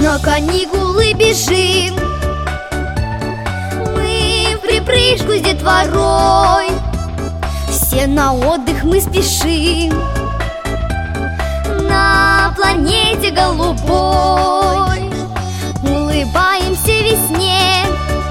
на каникулы бежим. Мы в припрыжку с детворой, все на отдых мы спешим. На планете голубой улыбаемся весне,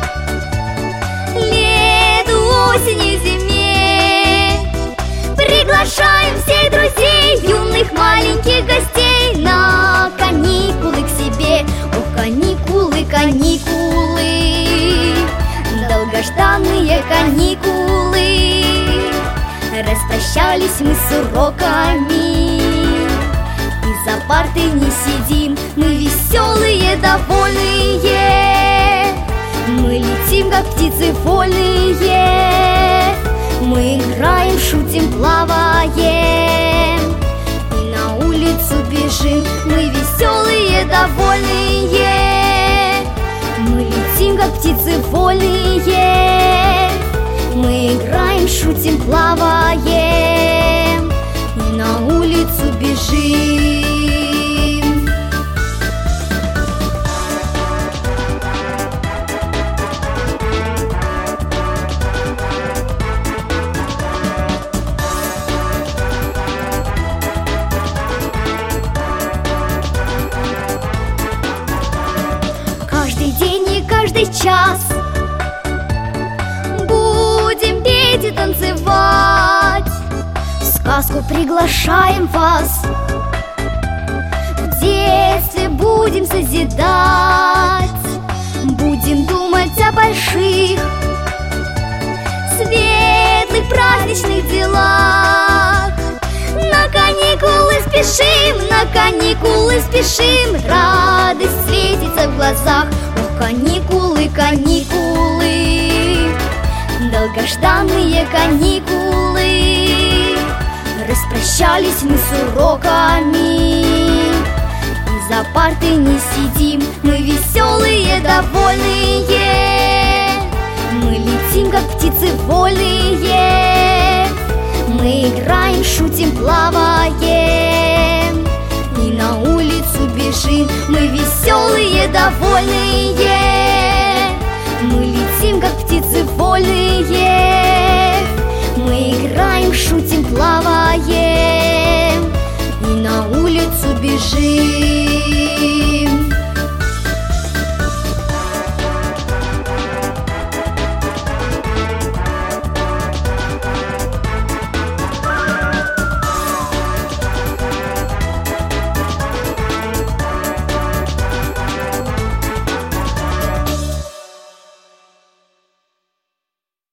лету, осени, зиме. Приглашаем всех друзей, юных маленьких гостей на каникулы к себе. Ох, каникулы, каникулы, долгожданные каникулы. Распрощались мы с уроками, и за партой не сидим. Мы веселые, довольные, мы летим, как птицы вольные. Мы играем, шутим, плаваем и на улицу бежим. Мы веселые, довольные, мы летим, как птицы вольные. Мы играем, шутим, плаваем и на улицу бежим. Каждый день и каждый час будем петь и танцевать. В сказку приглашаем вас, в детстве будем созидать. Будем думать о больших, светлых, праздничных делах. На каникулы спешим, на каникулы спешим. Радость светится в глазах. Ох, каникулы, каникулы, долгожданные каникулы. Распрощались мы с уроками, и за партой не сидим. Мы веселые, довольные, мы летим, как птицы вольные. Мы играем, шутим, плаваем и на улицу бежим. Мы веселые, довольные, мы летим, как птицы вольные. Мы играем, шутим, плаваем и на улицу бежим.